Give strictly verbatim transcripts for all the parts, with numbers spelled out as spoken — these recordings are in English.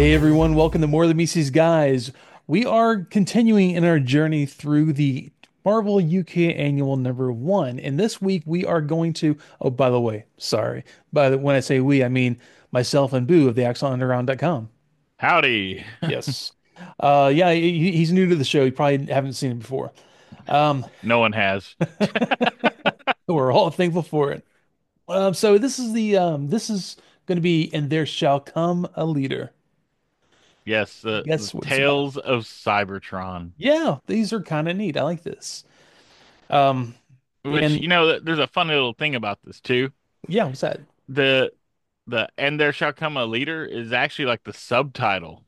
Hey everyone, welcome to More Than Mises Guys. We are continuing in our journey through the Marvel U K Annual Number One, and this week we are going to. Oh, by the way, sorry. By the when I say we, I mean myself and Boo of the Axel Underground dot com. Howdy. Yes. Uh, yeah, he, he's new to the show. You probably haven't seen him before. Um, No one has. we're all thankful for it. Um, so this is the um, this is going to be, and there shall come a leader. Yes, the the Guess what it's about? Tales of Cybertron, Yeah, these are kind of neat. I like this. Um, which and you know, th- there's a fun little thing about this too. yeah, what's that? The the And There Shall Come a Leader is actually like the subtitle.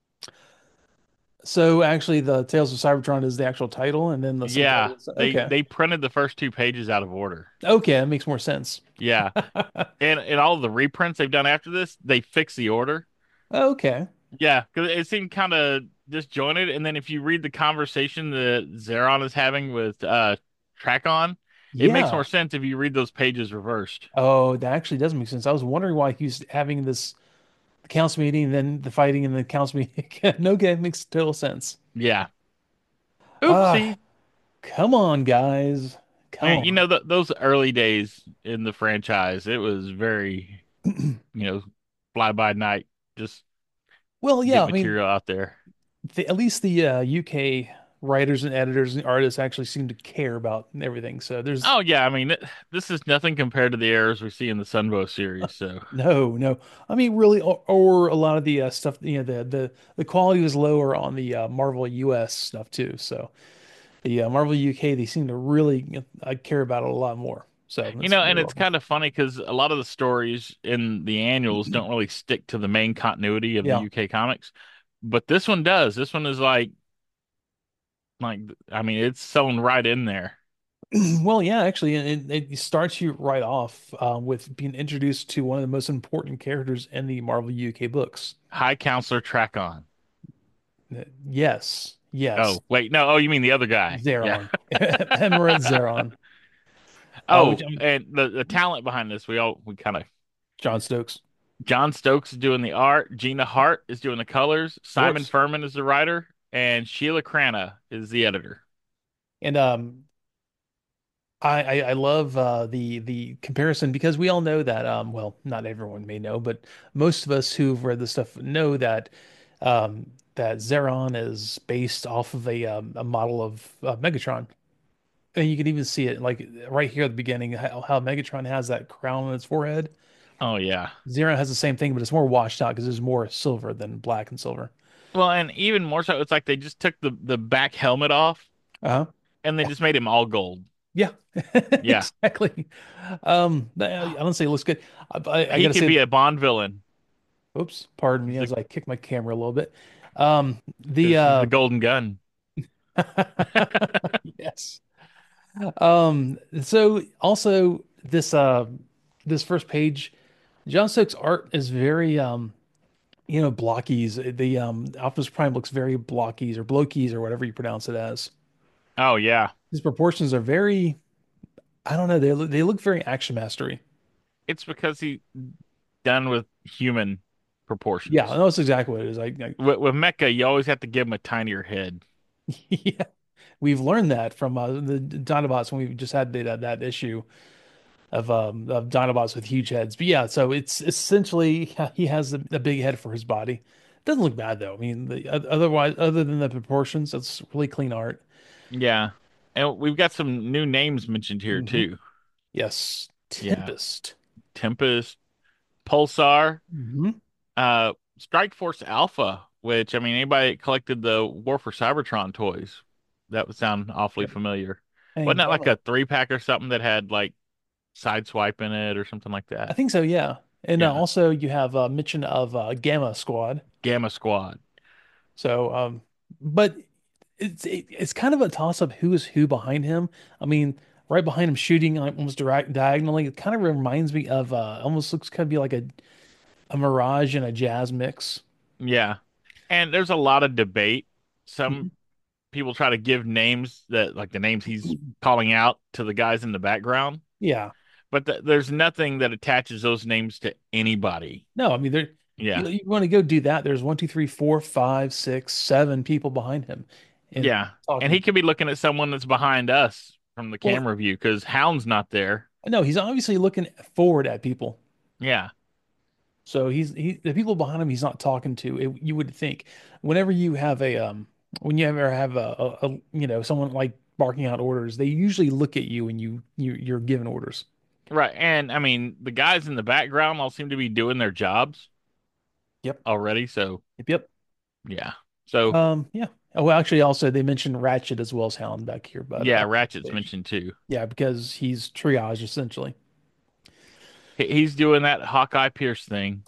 So actually, the Tales of Cybertron is the actual title, and then the Yeah, subtitle is they okay. they printed the first two pages out of order. Okay, that makes more sense. Yeah, and and all the reprints they've done after this, they fix the order. Okay. Yeah, because it seemed kind of disjointed. And then if you read the conversation that Zeron is having with uh Tracon, it makes more Yeah. sense if you read those pages reversed. Oh, that actually does make sense. I was wondering why he's having this council meeting, then the fighting in the council meeting. Okay, makes total sense. Yeah. Ah, Oopsie. come on, guys. Come And you on. know, th those early days in the franchise, it was very, you know, fly by night, just Well, get yeah, I mean, material out there. the, at least the uh, U K writers and editors and artists actually seem to care about everything. So there's Oh yeah, I mean, it, this is nothing compared to the errors we see in the Sunbow series. So no, no. I mean, really, or, or a lot of the uh, stuff, you know, the the the quality was lower on the uh, Marvel U S stuff too. So the uh, Marvel U K, they seem to really you know, I care about it a lot more. So you that's know, really and it's welcome. kind of funny because a lot of the stories in the annuals don't really stick to the main continuity of the Yeah. U K comics, but this one does. This one is like, like, I mean, it's sewn right in there. Well, yeah, actually, it, it starts you right off uh, with being introduced to one of the most important characters in the Marvel U K books. High Counselor Tracon. Uh, Yes, yes, Oh, wait, no. Oh, you mean the other guy? Yeah. Zeron, Emerald Zeron, uh, which Oh, I'm and the the talent behind this, we all we kind of John Stokes, John Stokes is doing the art, Gina Hart is doing the colors, of Simon course. Furman is the writer, and Sheila Crana is the editor. And um, I, I I love uh, the the comparison because we all know that um well not everyone may know but most of us who've read the stuff know that um that Zeron is based off of a um, a model of uh, Megatron, and you can even see it like right here at the beginning how, how Megatron has that crown on its forehead. Oh yeah. Zeron has the same thing, but it's more washed out because there's more silver than black and silver. Well, and even more so, it's like they just took the the back helmet off Uh-huh. and they just made him all gold. Yeah, Yeah, exactly. Um, I don't say it looks good. I, I, I he gotta could say. be a Bond villain. Oops, pardon me He's the as I kick my camera a little bit. Um, the because he's uh the Golden Gun. yes. Um, so also this uh this first page, John Stokes' art is very um you know blockies. The um Optimus Prime looks very blockies or blokies or whatever you pronounce it as. Oh yeah, His proportions are very I don't know, they look they look very action mastery. it's because he done with human Yeah, proportions. that's exactly what it is. I, I With, with Mecha, you always have to give him a tinier head. yeah. We've learned that from uh, the Dinobots when we just had the, that, that issue of um of Dinobots with huge heads. But yeah, so it's essentially he has a, a big head for his body. Doesn't look bad though. I mean, the, otherwise, other than the proportions, it's really clean art. Yeah, and we've got some new names mentioned here Hmm. too. Yes, Yeah, Tempest. Tempest, Pulsar, Hmm. uh, Strike Force Alpha. Which I mean, anybody that collected the War for Cybertron toys, that would sound awfully Yep. familiar. Wasn't And that like Gamma. a three pack or something that had like Sideswipe in it or something like I that? think so. Yeah. And uh, Yeah, also you have a mention of uh, Gamma Squad. Gamma Squad. So, um, but it's it, it's kind of a toss up who is who behind him. I mean, right behind him shooting like almost direct diagonally, it kind of reminds me of uh almost looks kind of be like a a Mirage and a Jazz mix. Yeah. And there's a lot of debate. Mhm. Some people try to give names that, like the names he's calling out to the guys in the background, Yeah. but th there's nothing that attaches those names to anybody. No, I mean they're Yeah. You, you want to go do that? There's one, two, three, four, five, six, seven people behind him, and Yeah. And he talking. could be looking at someone that's behind us from the Well, camera view because Hound's not there. no, he's obviously looking forward at people. Yeah. So he's he the people behind him he's not talking to. It, you would think whenever you have a um when you ever have a, a, a you know someone like barking out orders, they usually look at you and you you you're given orders. Right. And I mean, the guys in the background all seem to be doing their jobs Yep. already. So, Yep. Yep. yeah. So, Um. Yeah. Oh, well, actually, also they mentioned Ratchet as well as Hound back here, but yeah, uh, Ratchet's stage. mentioned too. Yeah, because he's triage essentially. He- He's doing that Hawkeye Pierce thing.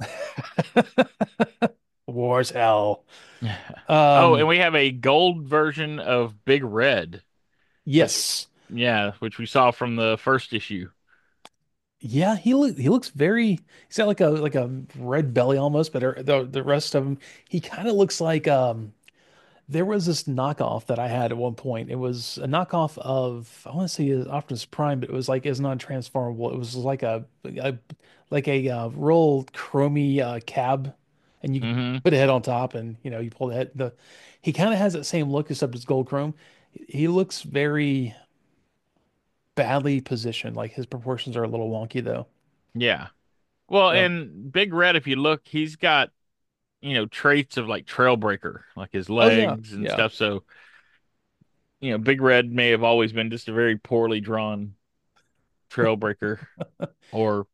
War's hell. Oh, and Um. we have a gold version of Big Red, which, Yes. yeah, which we saw from the first issue. Yeah, he look he looks very he's got like a like a red belly almost, but er- the the rest of him he kind of looks like um there was this knockoff that I had at one point. It was a knockoff of I want to say is Optimus Prime, but it was like it's non-transformable. It was like a, a like a uh, real chromy uh, cab, and you Hmm. put a head on top, and you know you pull the head. The he kind of has that same look except it's gold chrome. He looks very badly positioned. Like his proportions are a little wonky though. Yeah. Well, So, and Big Red, if you look, he's got, you know, traits of like Trailbreaker, like his oh yeah, legs and yeah. stuff. So, you know, Big Red may have always been just a very poorly drawn Trailbreaker. Or,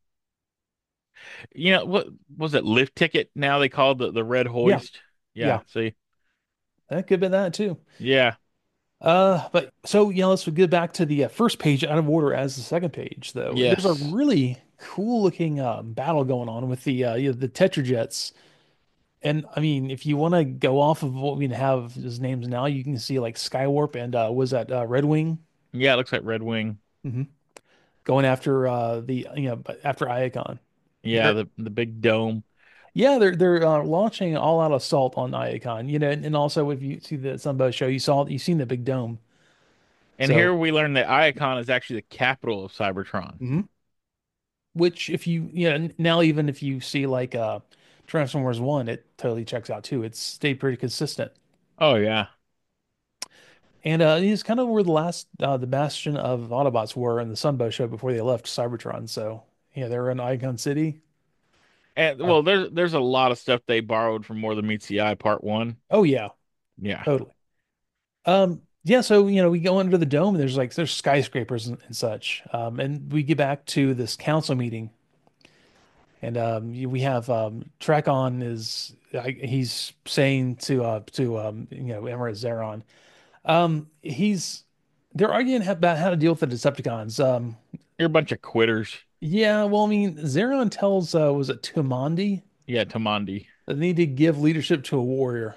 you know, what was it? Lift Ticket now they call the, the Red Yeah, Hoist. Yeah. yeah, See? that could be that too. Yeah. Uh, but so yeah, let's get back to the uh, first page out of order as the second page, though. There's a Yes. really cool looking uh, battle going on with the uh, you know, the Tetrajets, and I mean, if you want to go off of what we have as names now, you can see like Skywarp and uh, was that uh, Red Wing Yeah, it looks like Red Wing. hmm going after uh, the you know after Iacon. Yeah, They're the the big dome. yeah, they're they're uh, launching an all-out assault on Iacon. You know, and, and also if you see the Sunbow show, you saw you seen the big dome. And So. here we learn that Iacon is actually the capital of Cybertron. Mhm. Which if you yeah n- now even if you see like uh Transformers one, it totally checks out too. It's stayed pretty consistent. Oh yeah. And uh he's kind of where the last uh the bastion of Autobots were in the Sunbow show before they left Cybertron. So yeah, they're in Icon City. And Uh, well, there's there's a lot of stuff they borrowed from More Than Meets the Eye Part One. oh yeah, Yeah. totally. Um yeah, so you know, we go under the dome and there's like there's skyscrapers and, and such. Um and we get back to this council meeting and um we have um Trakon is I, he's saying to uh to um you know Emerald Zeron. Um, he's they're arguing about how to deal with the Decepticons. Um, You're a bunch of quitters. yeah, well, I mean, Zeron tells uh, was it Tumandi Yeah, Tamandi. that they need to give leadership to a warrior.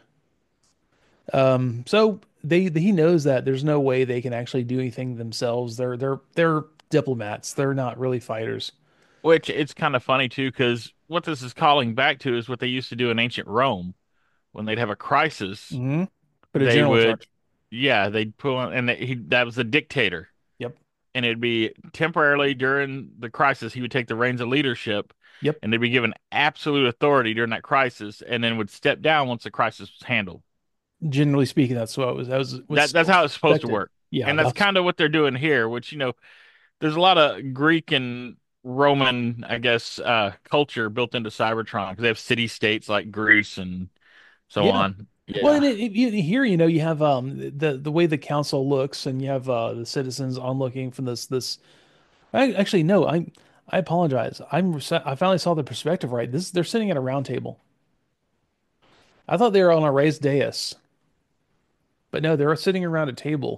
Um, so they he knows that there's no way they can actually do anything themselves. They're they're they're diplomats. They're not really fighters. Which it's kind of funny too, because what this is calling back to is what they used to do in ancient Rome when they'd have a crisis. Hmm. But a They general in would, charge. yeah, they'd pull on, and he that was a dictator, Yep. and it'd be temporarily during the crisis he would take the reins of leadership, Yep. and they'd be given absolute authority during that crisis, and then would step down once the crisis was handled. Generally speaking, that's what it was. That was That what's that's how it's supposed to expected. work, Yeah, and that's that's kind of what they're doing here. Which you know, there's a lot of Greek and Roman, I guess, uh, culture built into Cybertron because they have city states like Greece and so yeah. on. Well, and Yeah. it, it, you- here, you know, you have um the the way the council looks, and you have uh the citizens on looking from this this. I actually no, I I apologize. I'm I finally saw the perspective right. This they're sitting at a round table. I thought they were on a raised dais, but no, they're sitting around a table.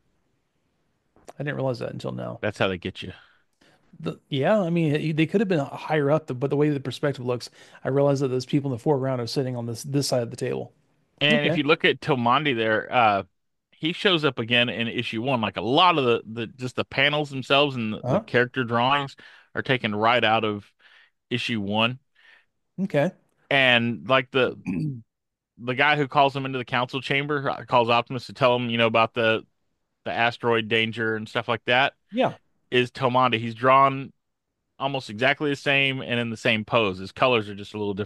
I didn't realize that until now. That's how they get you. The, yeah, I mean it- they could have been higher up, but the way the perspective looks, I realized that those people in the foreground are sitting on this this side of the table. And if Okay. you look at Tomandi there, uh, he shows up again in issue one. Like a lot of the, the just the panels themselves and the, the Uh-huh. character drawings are taken right out of issue one. Okay. And like the the guy who calls him into the council chamber uh, calls Optimus to tell him, you know, about the the asteroid danger and stuff like that Yeah. is Tomandi. He's drawn almost exactly the same and in the same pose. His colors are just a little different.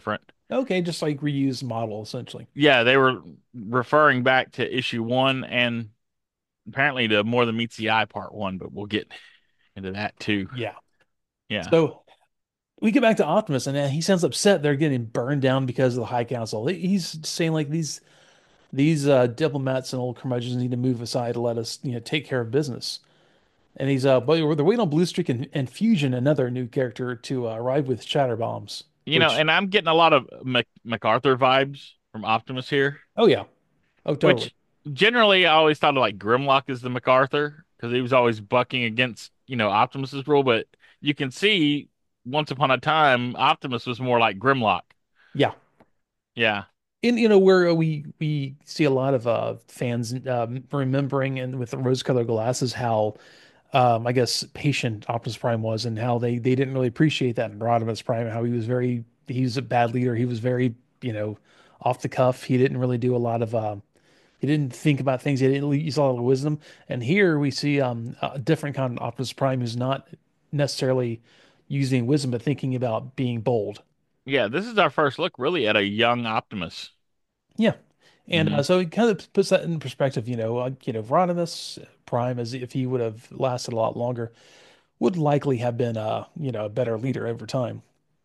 Okay, just like reused model essentially. Yeah, they were referring back to issue one and apparently to More Than Meets the Eye part one, but we'll get into that too. Yeah. Yeah. So we get back to Optimus, and uh, he sounds upset they're getting burned down because of the High Council. He's saying like these these uh, diplomats and old curmudgeons need to move aside to let us, you know, take care of business. And he's uh, but they're waiting on Blue Streak and, and Fusion, another new character, to uh, arrive with shatter bombs. You know, Which, and I'm getting a lot of Mac MacArthur vibes from Optimus here, oh yeah, oh totally, which generally I always thought of like Grimlock as the MacArthur because he was always bucking against, you know, Optimus's rule, but you can see once upon a time Optimus was more like Grimlock. yeah. Yeah. And you know where we we see a lot of uh, fans um, remembering and with the rose-colored glasses how um, I guess patient Optimus Prime was and how they they didn't really appreciate that in Rodimus Prime, how he was very he was a bad leader. He was very, you know, off the cuff. He didn't really do a lot of um, he didn't think about things. He didn't use a lot of wisdom. And here we see um, a different kind of Optimus Prime who's not necessarily using wisdom, but thinking about being bold. Yeah, this is our first look really at a young Optimus. Yeah. And uh, Hmm. so it kind of puts that in perspective, you know, uh, you know, Rodimus Prime, as if he would have lasted a lot longer, would likely have been, uh, you know, a better leader over time.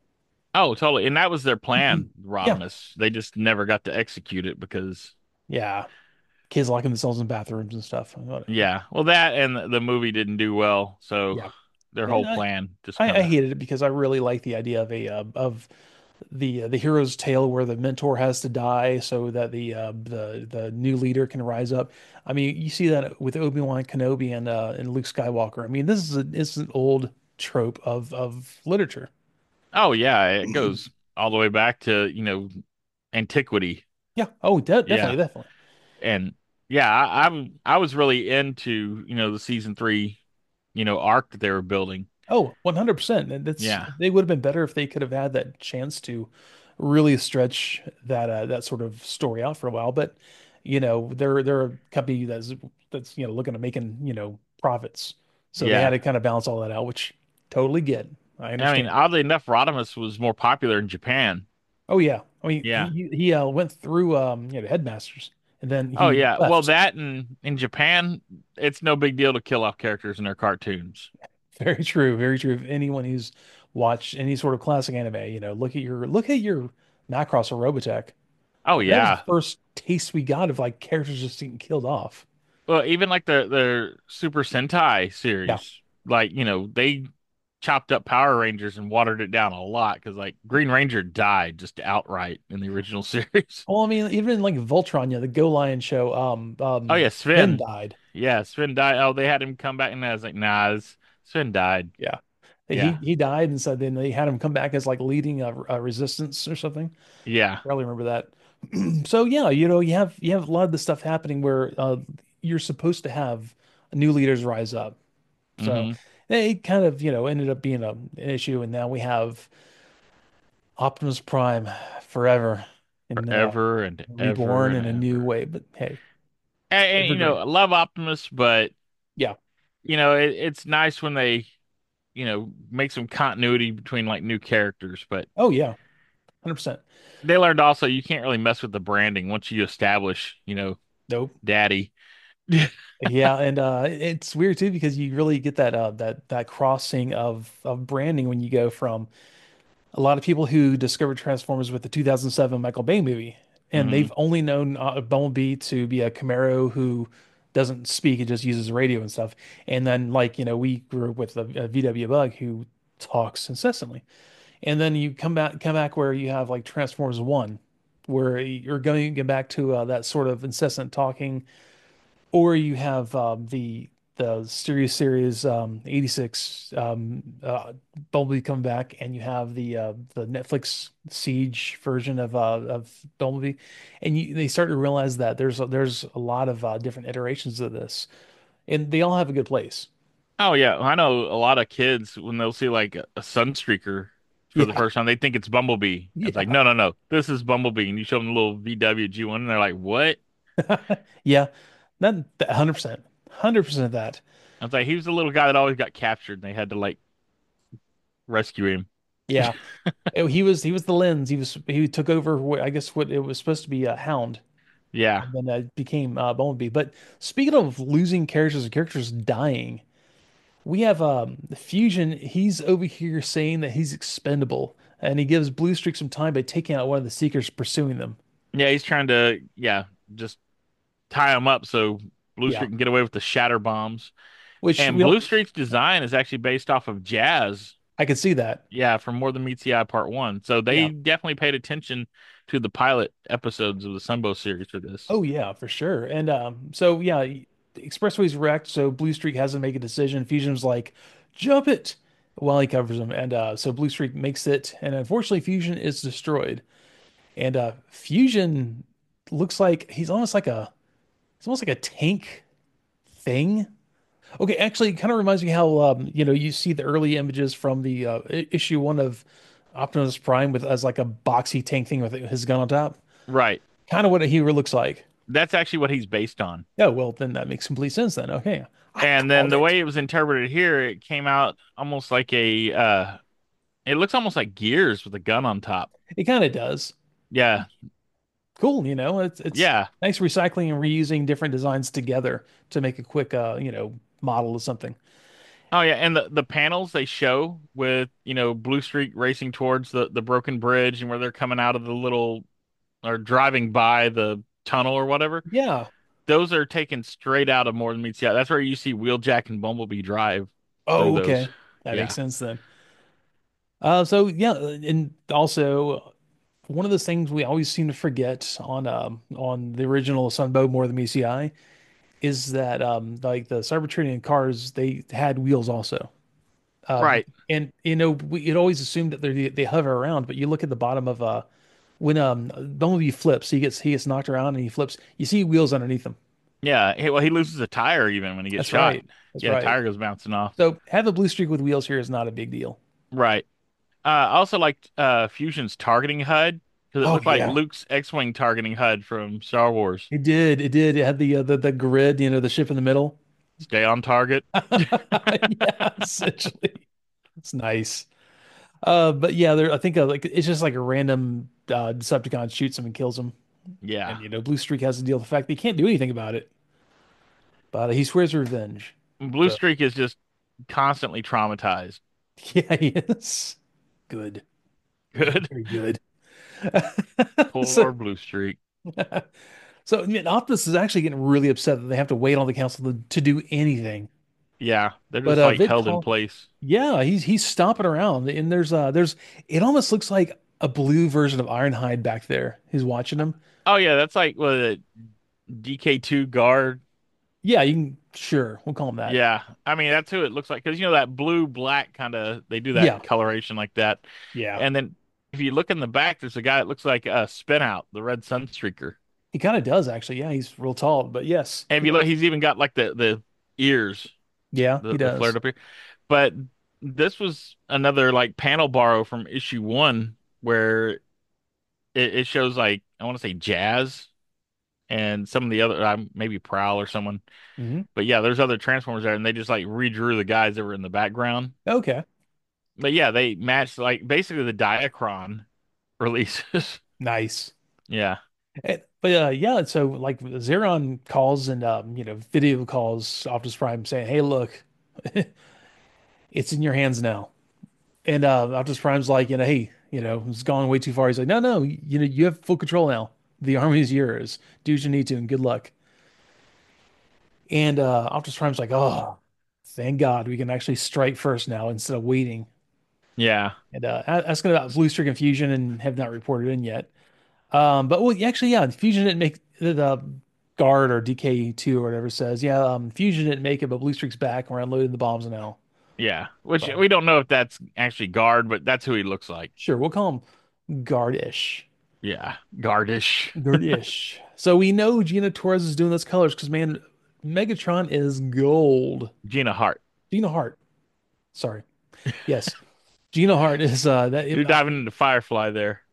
Oh, totally. And that was their plan, Yeah. Rodimus. They just never got to execute it because, Yeah. Kids locking themselves in bathrooms and stuff. yeah, well, that and the the movie didn't do well, so Yeah. their whole And I, plan just I, kind I of. hated it because I really like the idea of a uh, of the uh, the hero's tale where the mentor has to die so that the uh, the the new leader can rise up. I mean, you see that with Obi-Wan Kenobi and uh, and Luke Skywalker. I mean, this is a, this is an old trope of of literature. Oh yeah, it goes all the way back to, you know, antiquity. Yeah. Oh, de Yeah. definitely, definitely. And yeah, I, I'm I was really into, you know, the season three, you know, arc that they were building. Oh, one hundred percent. And that's Yeah. they would have been better if they could have had that chance to really stretch that uh, that sort of story out for a while. But you know, they're they're a company that's that's you know looking at making, you know, profits. So they had Yeah. to kind of balance all that out, which totally get. I I mean, understand. oddly enough, Rodimus was more popular in Japan. Oh yeah. I mean, Yeah. he he uh, went through um, you know, headmasters and then Oh he yeah. Well, left. that and in Japan, it's no big deal to kill off characters in their cartoons. Very true, very true. If anyone who's watched any sort of classic anime, you know, look at your look at your Macross or Robotech. Oh That was the yeah. first taste we got of like characters just getting killed off. Well, even like the the Super Sentai Yeah. series, like, you know, they chopped up Power Rangers and watered it down a lot because like Green Ranger died just outright in the original series. Well, I mean, even like Voltron, yeah, the Go Lion show, um, Oh um, yeah, Finn Sven. died. Yeah, Sven died. Oh, they had him come back, and I was like, nah, this, Sven died. Yeah. He Yeah, he died, and so then they had him come back as like leading a, a resistance or something. yeah. Probably remember that. So yeah, you know, you have you have a lot of the stuff happening where uh, you're supposed to have new leaders rise up. So Hmm. it kind of, you know, ended up being a, an issue, and now we have Optimus Prime forever and uh, Forever and ever reborn and in a new ever. way. But hey, And, and ever you know, great. I love Optimus, but Yeah. you know, it, it's nice when they, you know, make some continuity between like new characters. But Oh yeah, one hundred percent. they learned also you can't really mess with the branding once you establish, you know, Nope. Daddy. Yeah, and uh it's weird too because you really get that uh that that crossing of of branding when you go from a lot of people who discovered Transformers with the two thousand seven Michael Bay movie, and Hmm. they've only known uh, Bumblebee to be a Camaro who doesn't speak, it just uses radio and stuff. And then like, you know, we grew up with a, a V W Bug who talks incessantly. And then you come back come back where you have like Transformers one, where you're going to get back to uh, that sort of incessant talking, or you have um, the the Sirius series um, eighty-six um, uh, Bumblebee coming back, and you have the uh, the Netflix Siege version of uh, of Bumblebee, and you, they start to realize that there's a, there's a lot of uh, different iterations of this, and they all have a good place. Oh yeah, I know a lot of kids when they'll see like a, a Sunstreaker for the Yeah, first time, they think it's Bumblebee. It's like, yeah, no, no, no, this is Bumblebee, and you show them the little V W G one, and they're like, what? yeah. That one hundred percent, one hundred percent of that. I was like, he was the little guy that always got captured, and they had to like rescue him. Yeah. Oh, he was he was the lens. He was he took over what I guess what it was supposed to be a Hound, Yeah. and then uh, became uh, Bumblebee. But speaking of losing characters and characters dying, we have um Fusion. He's over here saying that he's expendable, and he gives Blue Streak some time by taking out one of the Seekers pursuing them. Yeah, he's trying to, yeah, just tie him up so Blue Yeah, Streak can get away with the shatter bombs. which And we Blue don't. Streak's design is actually based off of Jazz. I could see that. Yeah, from More Than Meets the Eye Part One. So they Yeah. definitely paid attention to the pilot episodes of the Sunbow series for this. Oh yeah, for sure. And um, so yeah, the Expressway's wrecked, so Blue Streak has to make a decision. Fusion's like, jump it while he covers him. And uh, so Blue Streak makes it, and unfortunately Fusion is destroyed. And uh Fusion looks like he's almost like a it's almost like a tank thing. Okay, actually it kind of reminds me how um, you know, you see the early images from the uh, i- issue one of Optimus Prime with as like a boxy tank thing with his gun on top. Right. Kind of what a hero looks like. That's actually what he's based on. Oh, well, then that makes complete sense then. Okay. I And then called the it. way it was interpreted here, it came out almost like a uh it looks almost like Gears with a gun on top. It kind of does. Yeah. Cool, you know, it's it's Yeah. nice recycling and reusing different designs together to make a quick uh, you know, model of something. Oh yeah, and the the panels they show with, you know, Blue Streak racing towards the the broken bridge and where they're coming out of the little or driving by the tunnel or whatever. Yeah. Those are taken straight out of More Than Meets the Eye. That's where you see Wheeljack and Bumblebee drive through Oh, those. okay. That makes Yeah. sense then. Uh, so yeah, and also one of those things we always seem to forget on um on the original Sunbow More Than Meets the Eye is that um like the Cybertronian cars they had wheels also. Um, Right. and you know, we it always assumed that they they hover around, but you look at the bottom of uh when um Bumblebee flips, he gets he gets knocked around and he flips. You see wheels underneath him. Yeah. Hey, well, he loses a tire even when he gets That's shot. right. That's Yeah, right. tire goes bouncing off. So have a blue streak with wheels here is not a big deal. Right. Uh, I also liked uh, Fusion's targeting H U D because it Oh looked like yeah, Luke's X-Wing targeting H U D from Star Wars. it did. It did. It had the uh, the the grid, you know, the ship in the middle. Stay on target. Yeah, essentially. It's nice. Uh, but yeah, there. I think uh, like it's just like a random uh, Decepticon shoots him and kills him, Yeah. and you know, Blue Streak has to deal with the fact that he can't do anything about it. But uh, he swears revenge. Blue So Streak is just constantly traumatized. yeah, he is good, Good. very good. So, Poor Blue Streak. so I mean, Optimus is actually getting really upset that they have to wait on the council to, to do anything. Yeah, they're But just uh, like Vid held in call, place. yeah, he's he's stomping around, and there's uh there's it almost looks like a blue version of Ironhide back there. He's watching him. Oh yeah, that's like what a D K two guard. Yeah, you can sure we'll call him that. Yeah, I mean that's who it looks like because you know that blue black kind of they do Yeah, that coloration like that. yeah. And then if you look in the back, there's a guy that looks like a spin out, the Red Sunstreaker. He kind of does actually. Yeah, he's real tall, but yes, And if he you look, does. he's even got like the the ears, Yeah, the he the flared does. up ear. But this was another like panel borrow from issue one where it, it shows like I want to say Jazz and some of the other um, maybe Prowl or someone. Hmm. But yeah, there's other Transformers there, and they just like redrew the guys that were in the background. Okay, But yeah, they matched like basically the Diacron releases. nice. Yeah, Eh, But uh, yeah, so like Zeron calls and um, you know, video calls Optimus Prime saying, "Hey, look, it's in your hands now." And uh, Optimus Prime's like, you know, hey, you know, it's gone way too far. He's like, no, no, you know, you have full control now. The army is yours. Do what you need to, and good luck. And uh, Optimus Prime's like, oh, thank God we can actually strike first now instead of waiting. yeah, And uh, a- asking about Blue Streak and Fusion and have not reported in yet. Um, but well, actually, yeah, Fusion didn't make the, the guard or D K two or whatever says, yeah, um, Fusion didn't make it, but Blue Streak's back and we're unloading the bombs now. yeah. Which So we don't know if that's actually Guard, but that's who he looks like. sure, we'll call him guard-ish. Yeah, Guardish. Good-ish. So we know Gina Torres is doing those colors because man, Megatron is gold. Gina Hart. Gina Hart. Sorry. Yes. Gina Hart is uh that You're diving into Firefly there.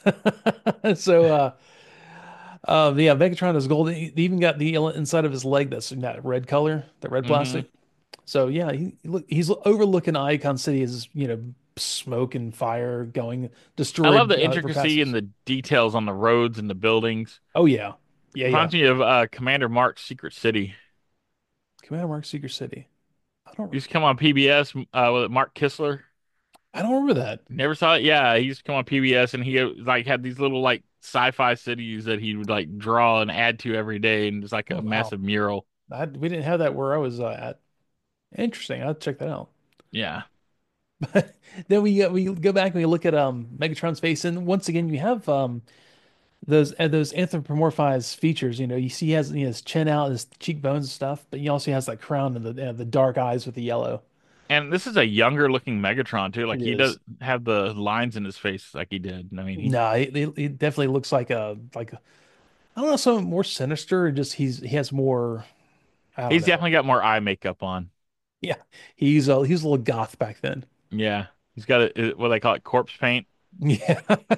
so uh uh yeah, Megatron is gold. He he even got the inside of his leg that's in that red color, that red Hmm. plastic. So yeah, he look he's overlooking Icon City as, you know, smoke and fire going, I love destroyed the uh, intricacy and Verpasses. the details on the roads and the buildings. Oh yeah, yeah, yeah. Reminds me of uh, Commander Mark's Secret City. Commander Mark Secret City. I don't, Used to come on P B S uh, with Mark Kistler. I don't remember that. Never saw it. Yeah, he used to come on P B S, and he uh, like had these little like sci-fi cities that he would like draw and add to every day, and it's like Oh a wow, massive mural. I, we didn't have that where I was uh, at. Interesting. I'll check that out. Yeah, But then we uh, we go back and we look at um Megatron's face, and once again you have um those uh, those anthropomorphized features. You know, you see he has, he has chin out, his cheekbones and stuff, but he also has that crown and the uh, the dark eyes with the yellow. and this is a younger looking Megatron too. It Like he is. doesn't have the lines in his face like he did. I mean, he No, it, it, it definitely looks like a like a, I don't know, something more sinister. Just he's he has more. I don't he's know. definitely got more eye makeup on. Yeah, he's a he's a little goth back then. Yeah, he's got a, what they call it, corpse paint. Yeah,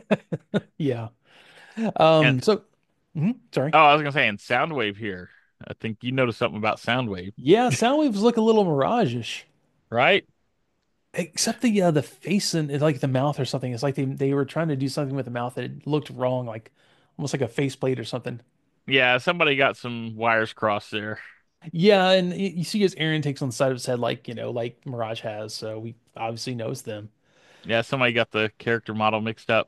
yeah. And Um. So, mhm, sorry. oh, I was gonna say, and Soundwave here. I think you noticed something about Soundwave, Yeah, Soundwaves look a little Mirage-ish. right? Except the uh, the face and like the mouth or something. It's like they they were trying to do something with the mouth that it looked wrong, like almost like a faceplate or something. Yeah, somebody got some wires crossed there. Yeah, and y- you see his Aaron takes on the side of his head, like you know, like Mirage has. So we obviously knows them. Yeah, somebody got the character model mixed up.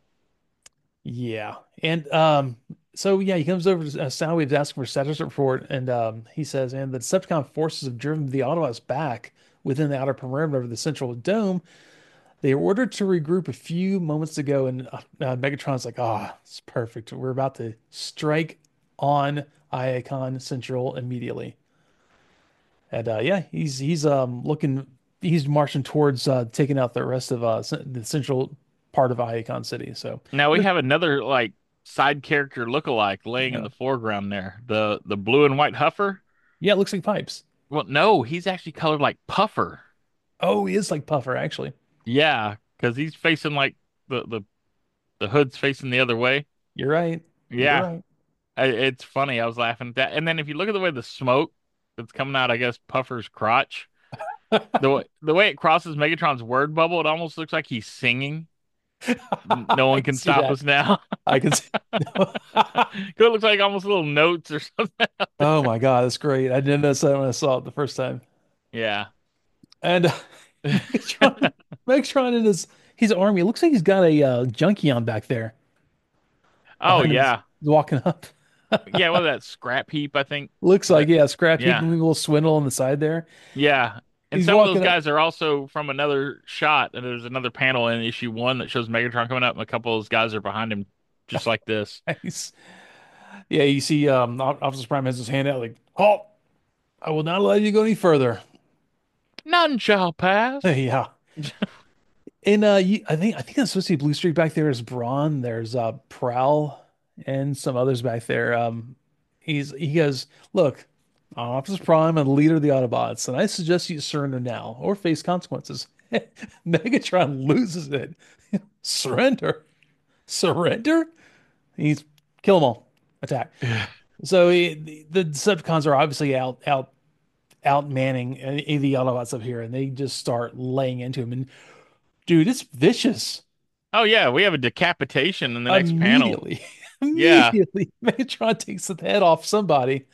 Yeah, and um, so yeah, he comes over to uh, Soundwave's asking for status report, and um, he says, "And the Decepticon forces have driven the Autobots back within the outer perimeter of the central dome. They were ordered to regroup a few moments ago, and uh, uh, Megatron's like, ah, oh, it's perfect. We're about to strike on Iacon Central immediately." And uh, yeah, he's he's um looking, he's marching towards uh, taking out the rest of uh, c- the central part of Iacon City. So, Now we but, have another like side character lookalike laying in yeah, the foreground there. The the blue and white Huffer. yeah, it looks like pipes. Well, no, he's actually colored like Puffer. Oh, he is like Puffer, actually. Yeah, because he's facing like the the the hood's facing the other way. You're right. You're Yeah, right. I, it's funny. I was laughing at that. And then if you look at the way the smoke that's coming out, I guess Puffer's crotch, the way the way it crosses Megatron's word bubble, it almost looks like he's singing. No I one can can see stop that. us now. I can see. 'Cause it looks like almost little notes or something. Oh my God, that's great. I didn't notice that when I saw it the first time. Yeah. And uh, Megatron, Megatron in his his army. It looks like he's got a uh, junkie on back there Oh behind him. He's yeah. walking up. Yeah, what that scrap heap, I think. Looks like, That yeah, scrap heap, yeah. moving a little swindle on the side there. Yeah. And He's some of those walking up. guys are also from another shot. And there's another panel in issue one that shows Megatron coming up, and a couple of those guys are behind him just like this. Nice. Yeah, you see, um, Op- Optimus Prime has his hand out like, "Halt! I will not allow you to go any further." None shall pass. Yeah. And uh, you, I think I think that's supposed to be Blue Streak back there. There's Brawn. There's uh Prowl and some others back there. Um, he's he goes, "Look, I'm Optimus Prime and the leader of the Autobots, and I suggest you surrender now or face consequences." Megatron loses it. Surrender, surrender. He's kill them all. Attack. So he, the, the Decepticons are obviously out out out manning uh, the Autobots up here, and they just start laying into him. And dude, it's vicious. Oh yeah, we have a decapitation in the next panel. Immediately, Yeah. immediately, Megatron takes the head off somebody.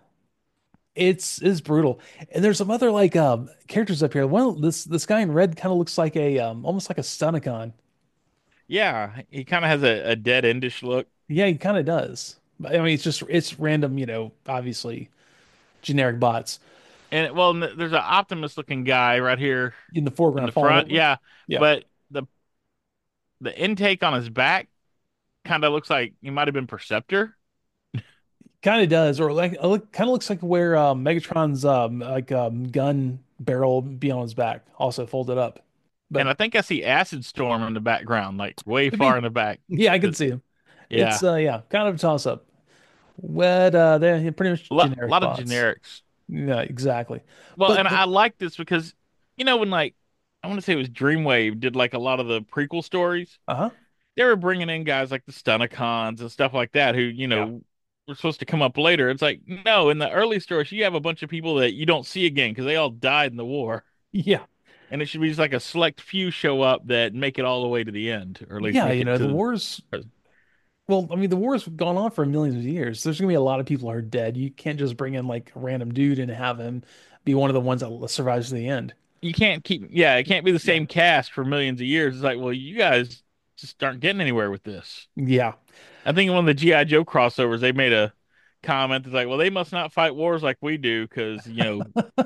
It's it's brutal. And there's some other like um characters up here. One this this guy in red kind of looks like a um almost like a Stunticon. Yeah. He kind of has a, a dead endish look. Yeah, he kind of does. But, I mean, it's just it's random, you know, obviously generic bots And well, n- there's an Optimus looking guy right here in the in the foreground falling front. over. Yeah. Yeah, But the the intake on his back kind of looks like he might have been Perceptor. kind of does, or like look, kind of looks like where um, Megatron's um like um gun barrel be on his back, also folded up. And But I think I see Acid Storm in the background, like way could far be, in the back. yeah, I can But see him. It's yeah, uh yeah, kind of a toss up. What uh they're pretty much a lot, a generic lot of bots. generics. Yeah, exactly. Well, But and the I like this because, you know, when like, I want to say it was Dreamwave did like a lot of the prequel stories, uh-huh. they were bringing in guys like the Stunticons and stuff like that who, you Yeah. know, were supposed to come up later. It's like, no, in the early stories, you have a bunch of people that you don't see again because they all died in the war. Yeah. And it should be just like a select few show up that make it all the way to the end, or at least Yeah, make you it know, the to wars. the. Well, I mean, the war's gone on for millions of years. There's gonna be a lot of people who are dead. You can't just bring in like a random dude and have him be one of the ones that survives to the end. You can't keep, yeah, it can't be the Yeah. same cast for millions of years. It's like, well, you guys just aren't getting anywhere with this. Yeah. I think in one of the G I. Joe crossovers, they made a comment that's like, well, they must not fight wars like we do because, you know,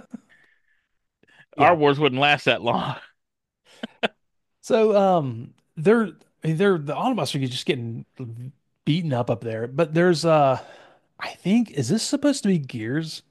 our Yeah. wars wouldn't last that long. So, um, they're they're the Autobots are just getting beaten up up there. But there's uh, I think is this supposed to be Gears?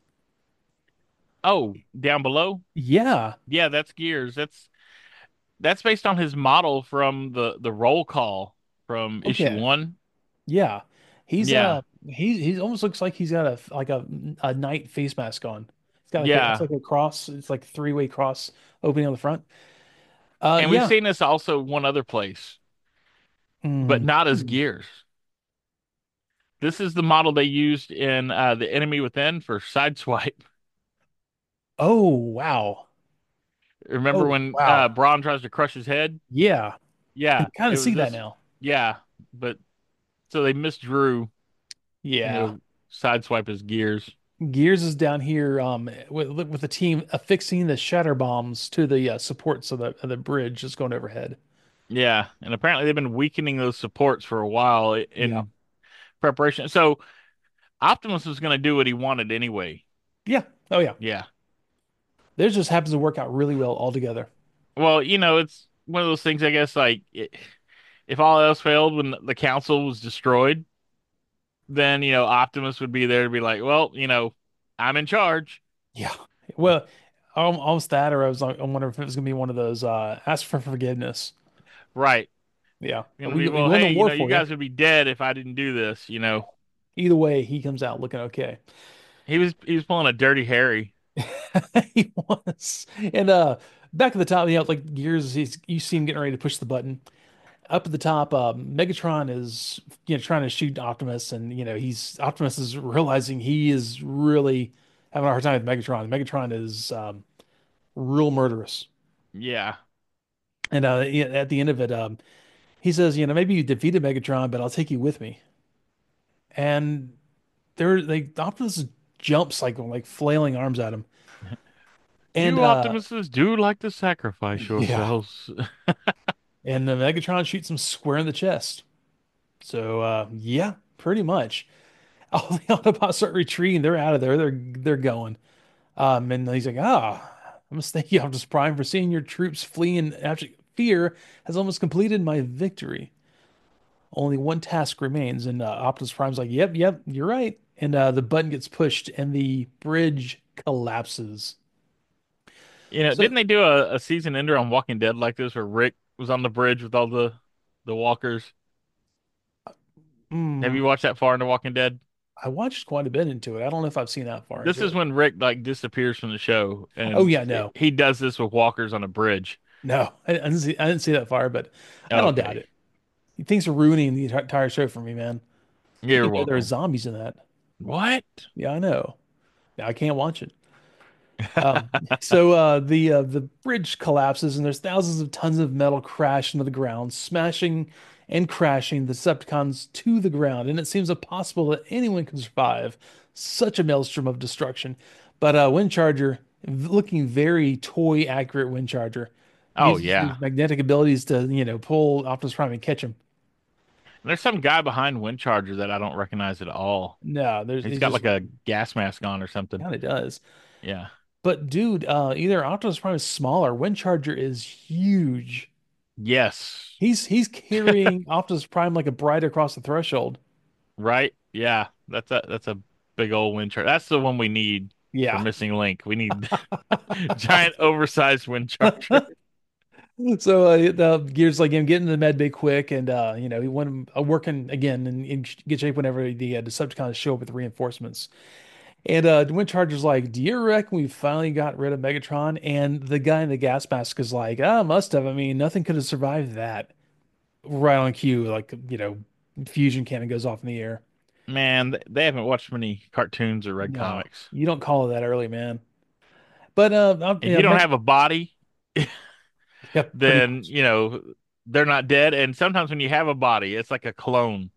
Oh, down below? Yeah. Yeah, that's Gears. That's that's based on his model from the the roll call from issue Okay. one. Yeah. He's Yeah. uh he he almost looks like he's got a like a a knight face mask on. It's got like a it's Yeah. like a cross. It's like a three-way cross opening on the front. Uh, And we've yeah. seen this also one other place, but Mm. not as Gears. This is the model they used in uh, The Enemy Within for Sideswipe. Oh, wow. Remember Oh, when wow. uh, Braun tries to crush his head? Yeah. I Yeah, can kind it of was see that this. now. Yeah, but so they misdrew, you Yeah. know, Sideswipe as Gears. Gears is down here um with with the team affixing the shatter bombs to the uh, supports of the of the bridge that's going overhead. Yeah, and apparently they've been weakening those supports for a while Yeah. in preparation. So Optimus was going to do what he wanted anyway. Yeah. Oh yeah. Yeah. Theirs just happens to work out really well altogether. Well, you know, it's one of those things, I guess, like it, if all else failed when the council was destroyed, then, you know, Optimus would be there to be like, well, you know, I'm in charge. Yeah. Well, al- almost that, or I was like, I wonder if it was gonna be one of those uh ask for forgiveness. Right. Yeah. Going to be, We we well, won the hey, you war know, you for you. guys would be dead if I didn't do this, you know. Either way, he comes out looking okay. He was he was pulling a dirty Harry. He was. And uh back at the top, you know, like Gears, he's you see him getting ready to push the button. Up at the top, um, Megatron is you know trying to shoot Optimus, and you know he's Optimus is realizing he is really having a hard time with Megatron. Megatron is um, real murderous, Yeah. and uh, yeah, at the end of it, um, he says, you know, maybe you defeated Megatron, but I'll take you with me. And there, they Optimus jumps like like flailing arms at him, and You uh, Optimuses do like to sacrifice yeah, yourselves. and uh, Megatron shoots him square in the chest. So uh, yeah, pretty much. All the Autobots start retreating. They're out of there. They're they're going. Um, and he's like, ah, I must thank you, Optimus Prime, for seeing your troops flee in abject fear has almost completed my victory. Only one task remains. And uh, Optimus Prime's like, yep, yep, you're right. And uh, the button gets pushed and the bridge collapses. You know, So, didn't they do a, a season ender on Walking Dead like this where Rick was on the bridge with all the the walkers? Have mm, you watched that far into Walking Dead? I watched quite a bit into it. I don't know if I've seen that far This into is it. when Rick like disappears from the show, Oh and yeah, it, no, he does this with walkers on a bridge. no, I, I didn't see, I didn't see that far, but I don't doubt Okay, it. Things are ruining the entire show for me, man. I you're didn't know there were welcome. zombies in that. What? Yeah, I know. Now I can't watch it. Um, so uh, the uh, the bridge collapses, and there's thousands of tons of metal crash into the ground, smashing and crashing the Decepticons to the ground. And it seems impossible that anyone can survive such a maelstrom of destruction. But uh, Windcharger, looking very toy accurate, Windcharger Oh uses yeah. his magnetic abilities to you know pull Optimus Prime and catch him. And there's some guy behind Windcharger that I don't recognize at all. No, there's He's he's got just like a gas mask on or something. kind of does. Yeah. But dude, uh, either Optimus Prime is smaller, Windcharger is huge. Yes. He's he's carrying Optimus Prime like a bride across the threshold. Right? Yeah. That's a that's a big old Windcharger. That's the one we need for Yeah. Missing Link. We need giant oversized Windcharger. So uh, the Gears like him getting to the med bay quick, and uh, you know he went uh, working again in, in good shape whenever the uh, Decepticons show up with reinforcements. And uh, Wind Charger's like, "Do you reckon we finally got rid of Megatron?" And the guy in the gas mask is like, "Ah, must have. I mean, nothing could have survived that." Right on cue, like you know, fusion cannon goes off in the air. Man, th- they haven't watched many cartoons or read No, comics. you don't call it that early, man. But uh, uh, If you know, you don't Meg have a body, Yeah, pretty then, you know, they're not dead. And sometimes when you have a body, it's like a clone.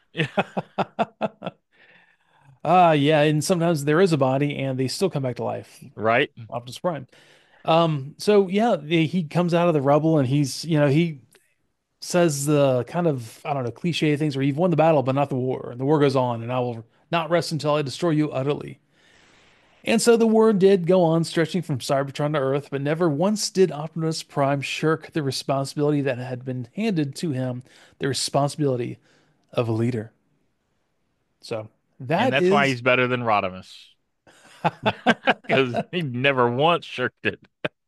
much. Ah, yeah, and sometimes there is a body and they still come back to life. Right? Optimus Prime. Um, so yeah, the, he comes out of the rubble and he's, you know, he says the kind of, I don't know, cliche things where you've won the battle, but not the war. And the war goes on, and I will not rest until I destroy you utterly. And so the war did go on, stretching from Cybertron to Earth, but never once did Optimus Prime shirk the responsibility that had been handed to him, the responsibility of a leader. So And that that's why is, he's better than Rodimus. Because he never once shirked it.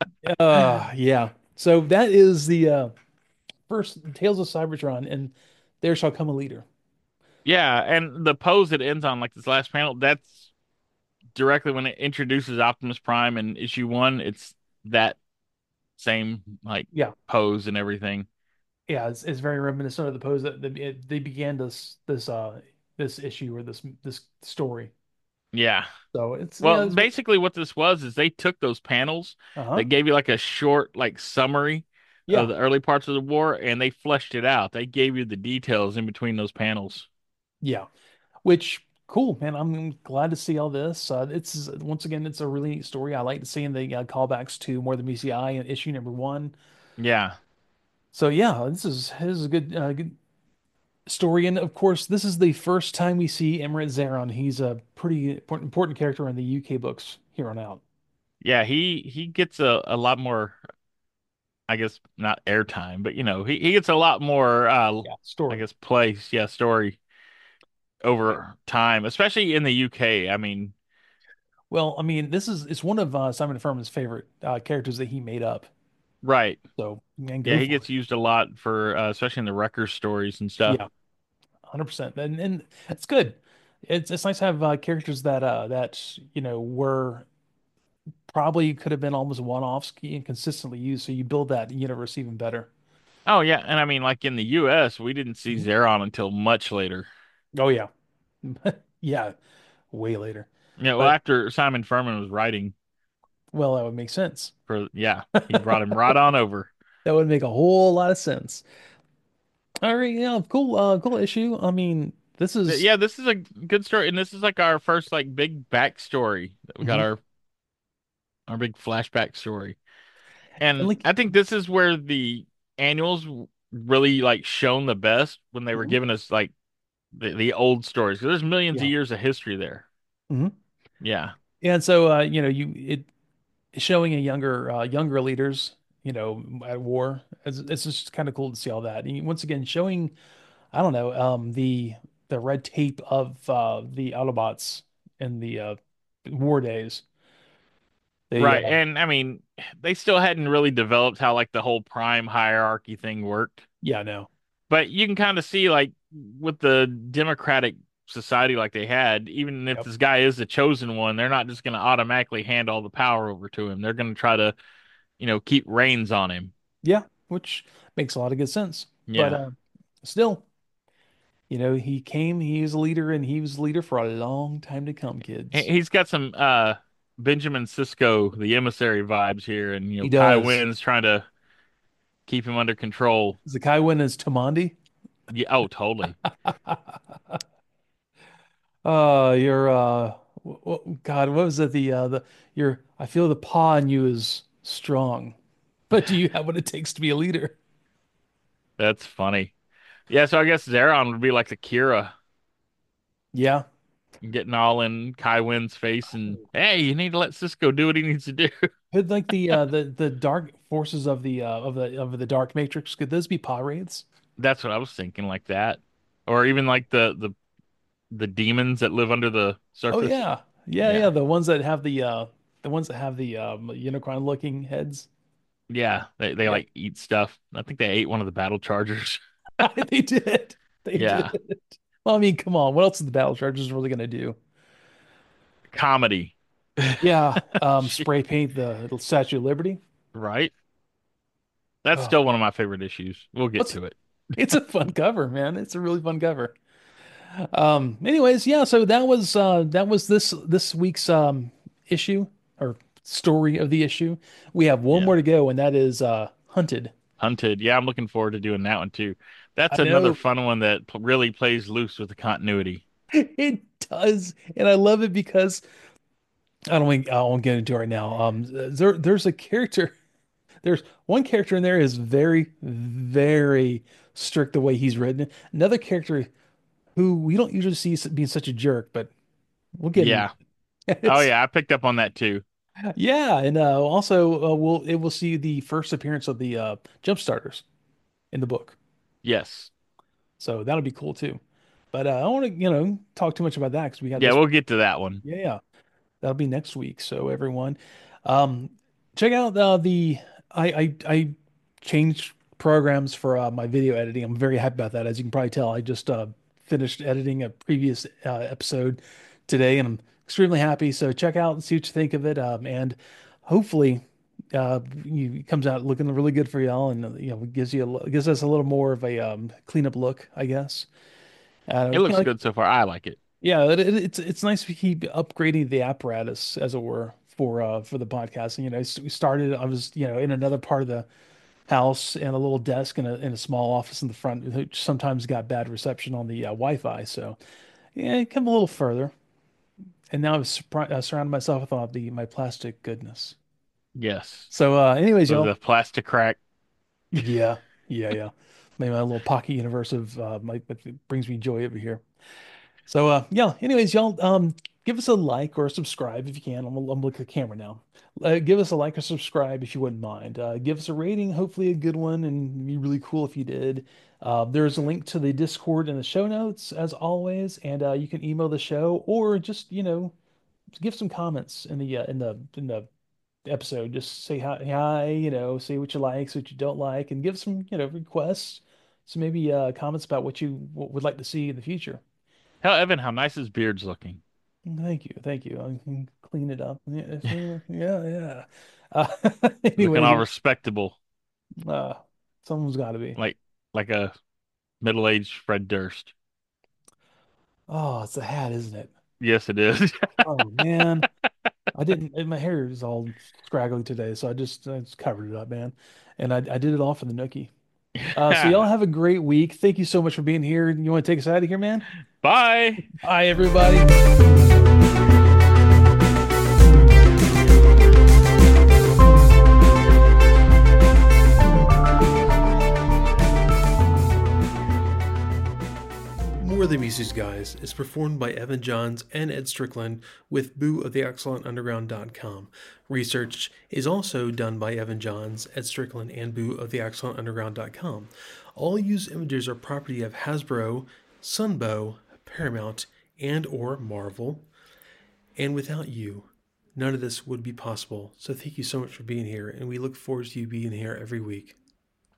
uh, yeah. So that is the uh, first Tales of Cybertron, and there shall come a leader. Yeah, and the pose it ends on, like this last panel, that's directly when it introduces Optimus Prime in issue one. It's that same like Yeah. pose and everything. Yeah, it's, it's very reminiscent of the pose that they, it, they began this this uh this issue or this this story. Yeah. So it's Well, yeah, it's basically what this was is they took those panels that uh-huh. gave you like a short like summary of Yeah, the early parts of the war and they fleshed it out. They gave you the details in between those panels. yeah. Which cool, man. I'm glad to see all this. Uh, it's once again, it's a really neat story. I like to see in the uh, callbacks to More Than Meets the Eye in issue number one. Yeah. So yeah, this is this is a good uh, good story, and of course, this is the first time we see Emerald Zeron. He's a pretty important, important character in the U K books here on out. Yeah, he he gets a, a lot more, I guess not airtime, but you know, he, he gets a lot more uh Yeah, I story. guess place, yeah, story over time, especially in the U K. I mean, Well, I mean, this is it's one of uh, Simon Furman's favorite uh, characters that he made up. right. So, man, Yeah, go he for it. gets used a lot for uh, especially in the Wrecker stories and stuff. Yeah, one hundred percent. And and it's good. It's it's nice to have uh, characters that uh that, you know, were probably could have been almost one-offs and consistently used, so you build that universe even better. Oh yeah, and I mean like in the U S, we didn't see Mhm. Zeron until much later. Oh yeah. Yeah, way later. Yeah, well But after Simon Furman was writing well, that would make sense. for yeah, he brought him right on over. That would make a whole lot of sense. All right, yeah, cool, uh, cool issue. I mean, this Th- is Yeah, this is a good story, and this is like our first like big backstory. We got mhm. our our big flashback story. And And like I think this is where the annuals really like shone the best when they were mhm. giving us like the, the old stories. 'Cause there's millions of Yeah. years of history there. Mhm. Yeah. And so uh, you know, you it showing a younger uh, younger leaders, you know, at war. It's, it's just kind of cool to see all that. And once again, showing I don't know um, the the red tape of uh, the Autobots in the uh, war days. They Right. uh, And I mean, they still hadn't really developed how like the whole prime hierarchy thing worked. yeah, no, But you can kind of see like with the democratic society like they had, even if yep, this guy is the chosen one, they're not just going to automatically hand all the power over to him. They're going to try to, you know, keep reins on him. yeah, which makes a lot of good sense. But Yeah. uh, still, you know, he came, he was a leader, and he was a leader for a long time to come, He- kids. He's got some uh Benjamin Sisko, the emissary vibes here, and you He know, Kai does. Wynn's trying to keep him under control. Zakai Win is Tamandi. Yeah, oh, totally. Uh, you're uh, w w- God, what was it? The uh, the your I feel the paw in you is strong, but do you have what it takes to be a leader? That's funny. Yeah, so I guess Zeron would be like the Kira, Yeah, getting all in Kai Wynn's face and hey, you need to let Cisco do what he needs to do. could like the uh the the dark forces of the uh of the of the Dark Matrix, could those be paw wraiths? That's what I was thinking, like that. Or even like the the the demons that live under the Oh surface. yeah, yeah, yeah. Yeah. The ones that have the uh the ones that have the um Unicron looking heads. Yeah, they they Yep, like eat stuff. I think they ate one of the battle chargers. they did. They Yeah. did. Well, I mean, come on. What else is the battle chargers really gonna do? Comedy. Yeah, um, Shit. spray paint the Statue of Liberty. Right? That's Oh, still one of my favorite issues. We'll get what's to it. it's a fun cover, man. It's a really fun cover. Um, anyways, yeah, so that was uh that was this this week's um issue or story of the issue. We have one Yeah. more to go, and that is uh, Hunted. Hunted. Yeah, I'm looking forward to doing that one too. I That's another know fun one that p- really plays loose with the continuity. it does, and I love it because I don't want, I won't get into it right now. Um, there there's a character. There's one character in there is very, very strict the way he's written. Another character who we don't usually see being such a jerk, but we'll get into Yeah. it. Oh It's yeah, I picked up on that too. yeah, and uh, also uh, we'll it will see the first appearance of the uh, jump starters in the book, Yes. so that'll be cool too. But uh, I don't want to you know talk too much about that because we got Yeah, this. we'll get to that one. Yeah, yeah. That'll be next week. So everyone, um, check out uh, the I, I I changed programs for uh, my video editing. I'm very happy about that. As you can probably tell, I just uh, finished editing a previous uh, episode today, and I'm extremely happy. So check out and see what you think of it. Um, and hopefully, uh, you, it comes out looking really good for y'all, and uh, you know, gives you a, gives us a little more of a um, cleanup look, I guess. Uh, It kind of looks like good so far. I like it. yeah, it, it, it's it's nice to keep upgrading the apparatus, as it were, for uh for the podcasting. You know, s- we started. I was you know in another part of the house and a little desk and a in a small office in the front, which sometimes got bad reception on the uh, Wi-Fi. So yeah, come a little further, and now I've surpri- uh, surrounded myself with all the my plastic goodness. Yes. So, uh, anyways, With y'all, the plastic crack. yeah, yeah, yeah. Maybe my little pocket universe of uh, my that brings me joy over here. So uh yeah, anyways, y'all um give us a like or a subscribe if you can. I'm gonna, I'm gonna look at the camera now. Uh, give us a like or subscribe if you wouldn't mind. Uh, give us a rating, hopefully a good one, and it'd be really cool if you did. Uh, there's a link to the Discord in the show notes as always, and uh, you can email the show or just you know give some comments in the uh, in the in the episode. Just say hi, hi, you know, say what you like, say what you don't like, and give some you know requests. So maybe uh, comments about what you w would like to see in the future. Tell Evan how nice his beard's looking. Thank you, thank you. I can clean it up. Yeah, see, yeah, yeah. Uh, Looking anyways, all you respectable. know, uh, someone's got to be. Like like a middle-aged Fred Durst. Oh, it's a hat, isn't it? Yes, it is. Oh man, I didn't. and My hair is all scraggly today, so I just I just covered it up, man. And I I did it all for the nookie. Uh, so y'all have a great week. Thank you so much for being here. You want to take us out of here, man? Bye. Bye, everybody. More Than Music Guys is performed by Evan Johns and Ed Strickland with Boo of the Excellent Underground dot com. Research is also done by Evan Johns, Ed Strickland, and Boo of the Excellent Underground dot com. All used images are property of Hasbro, Sunbow, Paramount, and or Marvel. And without you, none of this would be possible. So thank you so much for being here, and we look forward to you being here every week.